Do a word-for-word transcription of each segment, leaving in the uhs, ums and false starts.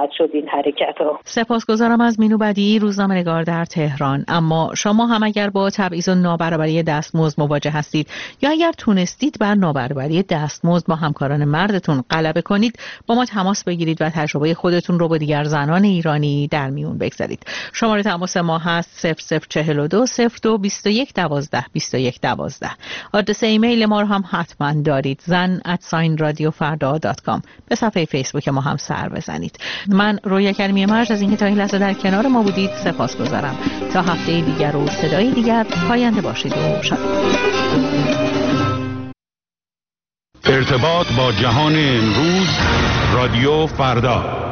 خواهد شد این حرکت ها. سپاسگزارم از مینو بدیعی، روزنامه‌نگار در تهران. اما شما هم اگر با تبعیض و نابرابری دستمزد مواجه هستید یا اگر تونستید بر نابرابری دستمزد با همکاران مردتون غلبه کنید، با ما تماس بگیرید و تجربه خودتون رو با دیگر زنان ایرانی در میون بگذارید. شماره تماس ما هست صفر صفر چهل و دو صفر دو بیست و یک دوازده بیست و یک دوازده. آدرس ایمیل ما رو هم حتما دارید، زن ات رادیو فردا دات کام. به صفحه فیسبوک ما هم سر بزنید. من رویا کریمی مرج از اینکه تا این لحظه در کنار ما بودید سپاسگزارم. تا هفته دیگر و صدای دیگر، پاینده باشید و شاد. ارتباط با جهان امروز، رادیو فردا.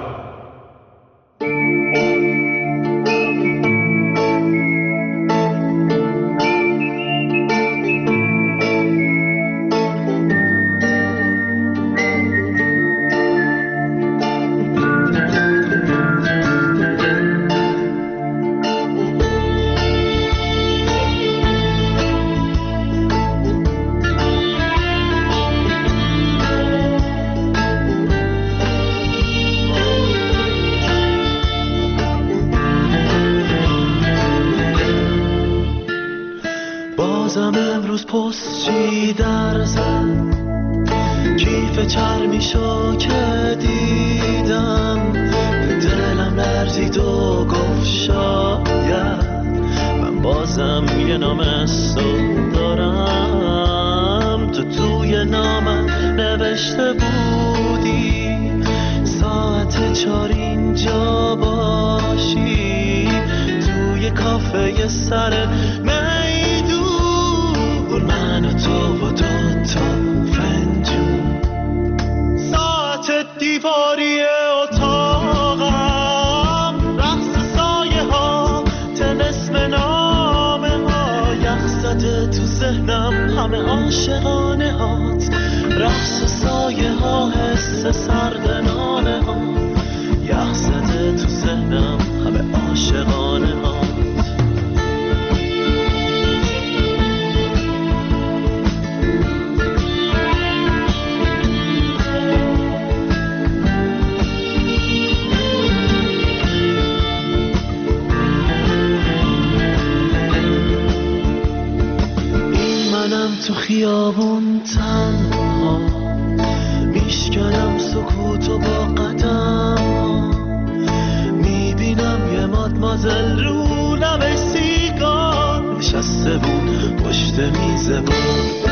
بازم امروز پستچی در زد، کیف چرمیشو که دیدم دلم لرزید و گفت شاید من بازم یه نامستون دارم. تو توی نامم نوشته بودی ساعت چار اینجا باشی، توی کافه سر من و تو و دو تا فنجون، ساعت دیواری اتاقم، رقص سایه ها، طلسم نامه ها، یخ زده تو ذهنم همه عاشقانه هات، رقص سایه ها، حس سرد نامه ها، یخ زده تو ذهنم همه عاشقانه هات. تو خیابون تنها میشکنم سکوتو با قدم، میبینم یه مادمازل رو لب سیگار نشسته بود پشت میز بود،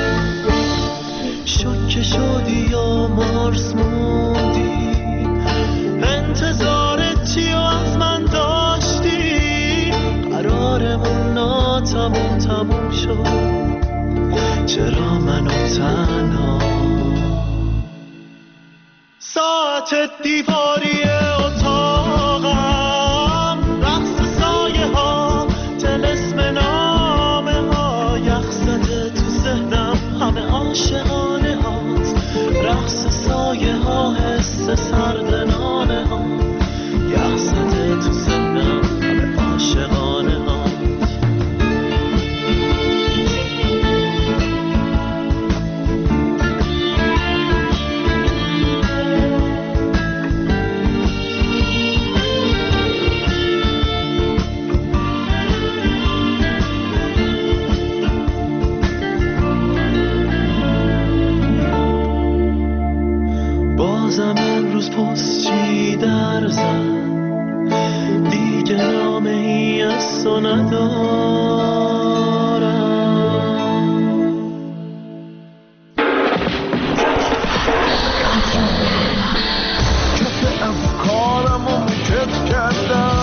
شوکه شدی یا مارس موندی، انتظارت چی از من داشتی، قرارمون ناتموم تموم شد، چرا منو تنها، ساعت دیواری اتاقم، رقص سایه ها، طلسم نامه ها، یخ زده تو ذهنم همه عاشقانه هات، رقص سایه ها، حس سرد نامه ها، یخ زده تو ذهنم همه عاشقانه هات. بازم امروز پستچی در زد، دیگه نامه ای از تو ندارم. کف افکارمو کف کردم،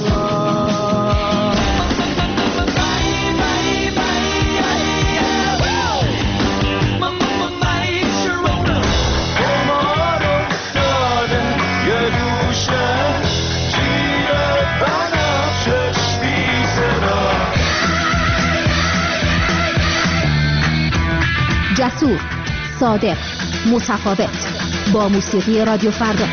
جسور، صادق، متفاوت، با موسیقی رادیو فردا.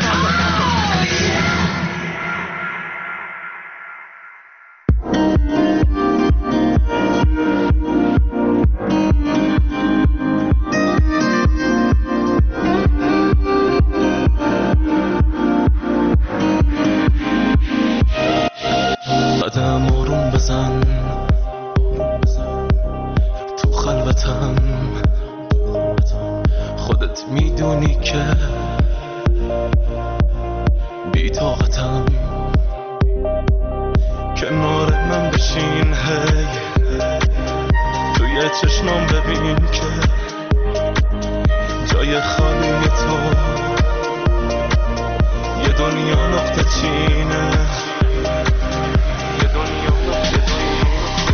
طاقتم کنار من بشین هی توی چشمام ببین که جای خالی تو یه دنیا نقطه چینه یه دنیا نقطه چینه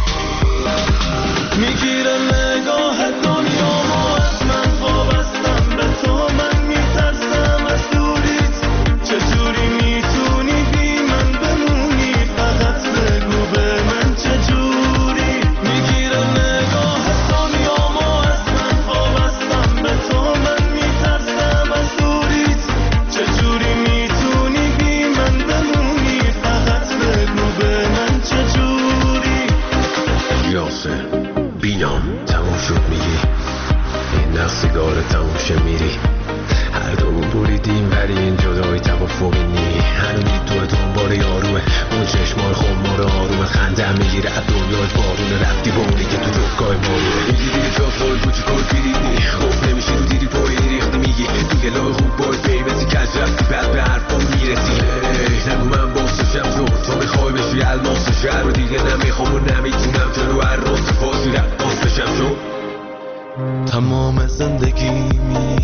میگیره نگاه دنیامو از من وابستم به تو من میترسم از دوریت چجوری میتونی بی من بمونی فقط بگو به من چجوری میگیره نگاه دنیامو از من وابستم به تو من میترسم از دوریت چجوری میتونی بی من بمونی فقط بگو به من چجوری یاسر بینام تموم شد میگی این نقصگار تموم شه میری هر دومون بریدیم ولی این جدایی توافقی نی هنوزی تو دنبال یاروه اون چشمای خمار آرومه خنده میگیره از دنیای بارونه رفتی با اونی که تو جفگاه مارونه میگی دیگه جافتای بوچی کار بیریدی خوب نمیشه رو دیدی پایی ریختی میگی تو گلای خوب باید بیمزی کج رفتی بعد به حرفا میرسی نگو من باسشم شد تو میخوای بشی الماس شهر رو دیگه نمیخوام و نمیتونم جلو هر راست فاسی رفت باسشم شد تمام زندگیمی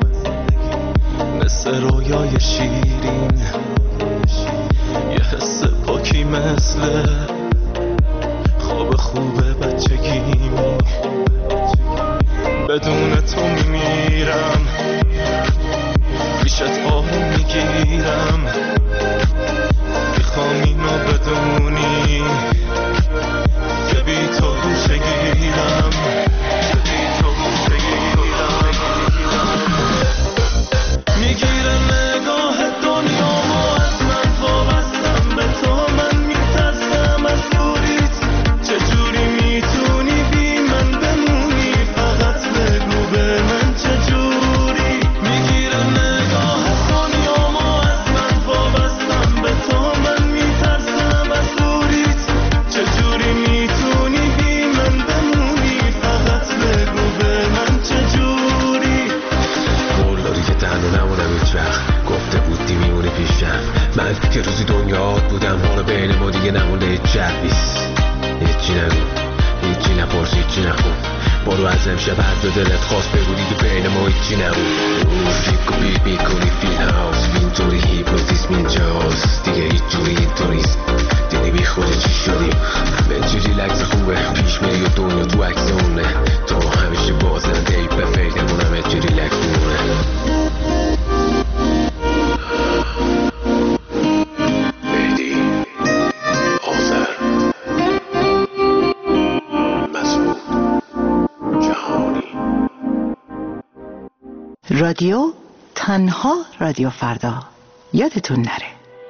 مثل رویای شیرین یه حس پاکی مثل خواب خوب بچگیمی بدون تو میمیرم پیشت آروم میگیرم میخوام اینو بدونی که بی تو چگیرم میگیره نگاه دنیامو از من وابستم به تو من میترسم از دوریت چجوری میتونی بی من بمونی فقط بگو به من چجوری میگیره نگاه دنیامو از من وابستم به تو من میترسم از دوریت چجوری میتونی بی من بمونی فقط بگو به من چجوری قول داری که تنها نمونم هیچ وقت گفته بودی میمونی پیشم من که روزی دنیات بودم حالا بین ما دیگه نمونده هیچ شرطیست هیچی نگو هیچی نپرس هیچی نخون برو از امشب هر جا دلت خواست بگو دیگه بین ما هیچی نمون فیک و بیت میکنی فیل هاوس اینطوری هیپنوتیسم اینجاست دیگه هیچ جوری اینطوریست دیدی بی خود چی شدیم همه چی ریلکس خوبه پیش میری و دنیا تو عکس اونه تو همیشه بازنده ای به فکرمون همه چی ریلکس مونه مهدی آذر مسعود جهانی رادیو تنها رادیو فردا یادتون نره.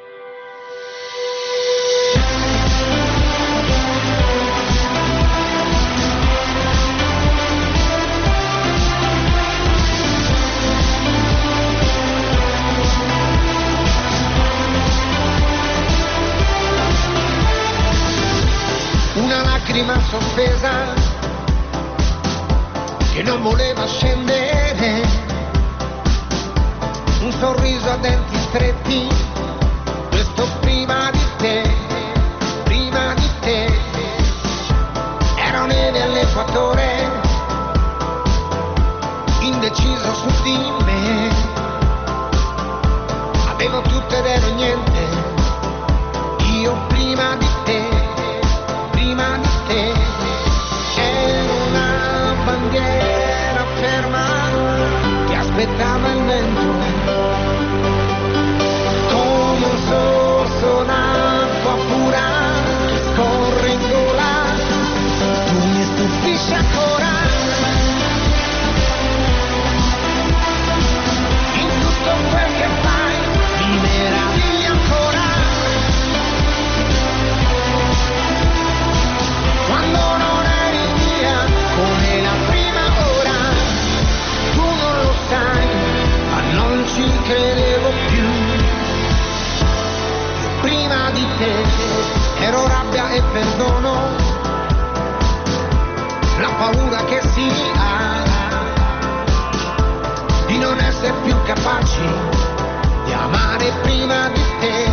Una lacrima sospesa che non voleva scendere, un sorriso a denti stretti, questo prima di te, prima di te, ero neve all'equatore, indeciso su di me, avevo tutto ed ero niente, io prima di te. Prima di te ero una bandiera ferma che aspettava il vento come un sorso d'acqua pura che scorre in gola tu mi stupisci ancora in tutto quel che fai mi meravigli ancora quando non eri via come la prima ora tu non lo sai ma non ci credevo più io prima di te ero rabbia e perdono la paura che si ha di non essere più capaci di amare prima di te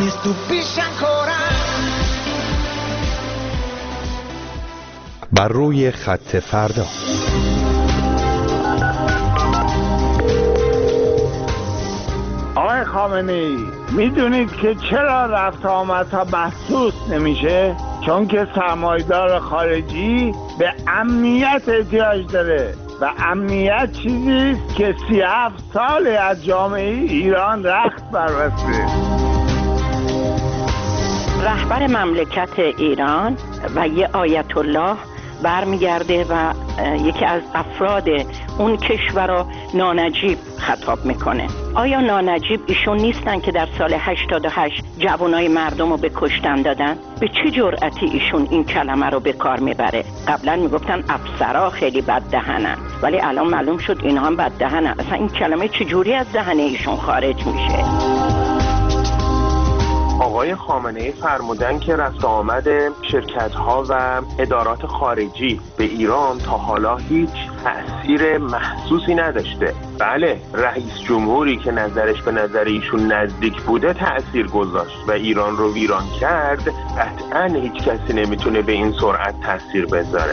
mi stupisce ancora. بر روی خط فردا. آقای خامنه‌ای، میدونید که چرا رفت آمدها محسوس نمیشه؟ چون که سرمایه‌دار خارجی به امنیت احتیاج داره و امنیت چیزیست که سی و هفت سال از جامعه ایران رخت بربسته. رهبر مملکت ایران و یه آیت الله برمیگرده و یکی از افراد اون کشور رو نانجیب خطاب میکنه. آیا نانجیب ایشون نیستن که در سال هشتاد و هشت جوانای مردم رو به کشتن دادن؟ به چه جرأتی ایشون این کلمه رو به کار میبره؟ قبلا میگفتن افسرا خیلی بد دهنن، ولی الان معلوم شد اینا هم بد دهنن. اصلا این کلمه چجوری از دهن ایشون خارج میشه؟ آقای خامنه‌ای فرمودن که رفت آمد شرکت‌ها و ادارات خارجی به ایران تا حالا هیچ تأثیر محسوسی نداشته. بله، رئیس جمهوری که نظرش به نظر ایشون نزدیک بوده تأثیر گذاشت و ایران رو ویران کرد. قطعاً هیچ کسی نمیتونه به این سرعت تأثیر بذاره.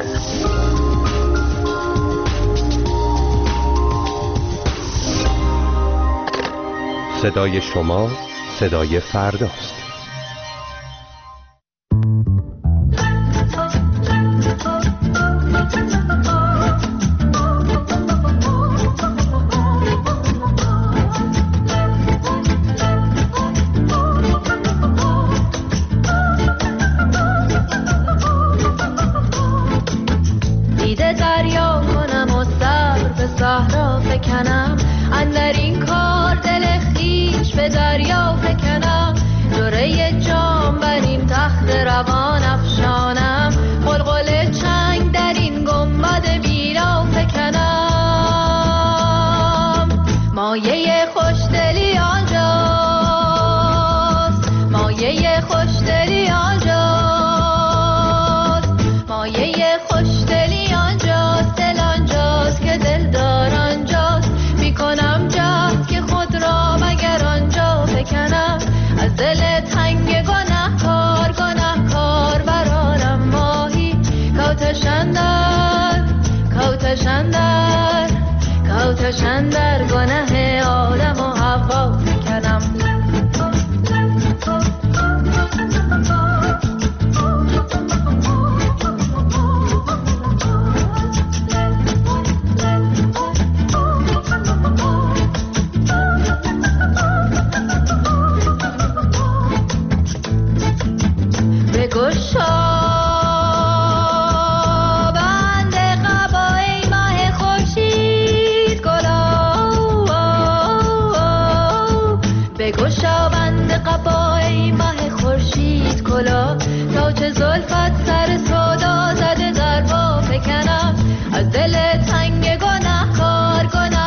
صدای شما صدای فرداست. دیده دریا کنم و سر به صحرا فکنم، اندر این کار دل خویش به دریا فکنم. جرعه جام بر این تخت روان افشانم، قلقل چنگ در این گنبد بیرا فکنم. مایه خوشدلی آنجاست، مایه خوشدلی آنجاست، مایه خوشدلی آنجاست، دل آنجاست که دلدار آنجاست. میکنم جهد که خود را مگر آنجا فکنم، از دل تنگ گناه کار گناه کار برارم ماهی. کوتشندر کوتشندر کوتشندر گناه آدم و حوا فکنم.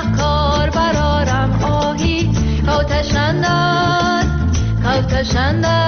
کوتشندر